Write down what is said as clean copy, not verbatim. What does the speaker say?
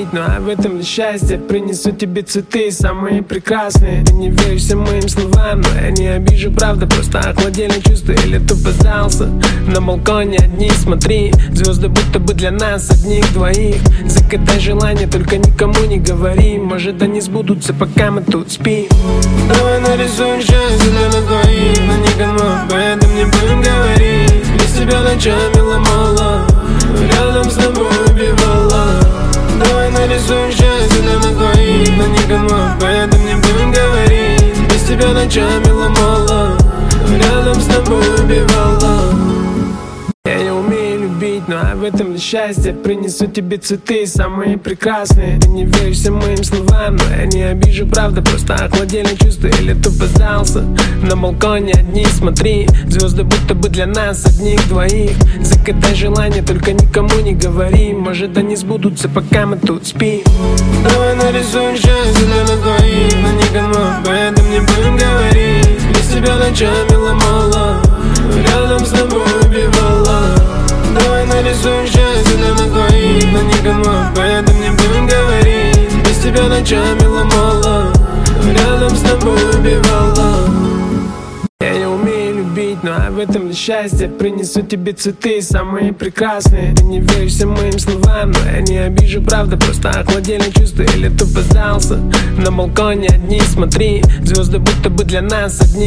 любить, ну а в этом ли счастье? Принесу тебе цветы, самые прекрасные. Ты не веришь всем моим словам, но я не обижу, правда. Просто охладели чувства или тупо сдался. На балконе одни, смотри, звезды будто бы для нас одних двоих. Загадай желание, только никому не говори. Может они сбудутся, пока мы тут спим. Давай нарисуем счастье для нас двоих, но никому об этом не будем говорить. Без тебя ночами ломала, рядом с тобой убивала. Давай нарисуем счастье для нас двоих, но никому об этом не будем говорить. Без тебя ночами ломала, рядом с тобой убивала. Я не умею любить, но а в этом ли счастье? Принесу тебе цветы, самые прекрасные. Ты не веришь всем моим словам, но я не обижу, правда. Просто охладели чувства или тупо сдался. На балконе одни, смотри, звезды будто бы для нас одних двоих. Загадай желание, только никому не говори. Может они сбудутся, пока мы тут спим. Давай нарисуем счастье для нас двоих, но никому об этом не будем говорить. Без тебя ночами ломала, рядом с тобой убивала. Давай нарисуем счастье для нас двоих, но никому об этом не будем говорить. Без тебя ночами ломала, рядом с тобой убивала. Я не умею любить, но а в этом ли счастье? Принесу тебе цветы, самые прекрасные. Ты не веришь всем моим словам, но я не обижу, правда. Просто охладели чувства или тупо сдался. На балконе одни, смотри, звезды будто бы для нас одни.